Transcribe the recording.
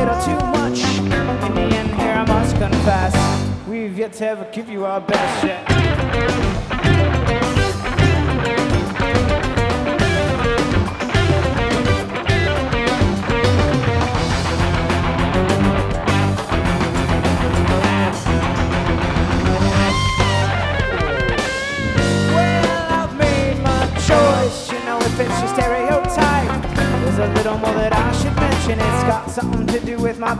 little too much. In the end here I must confess, we've yet to ever give you our best yet. If it's your stereotype, there's a little more that I should mention. It's got something to do with my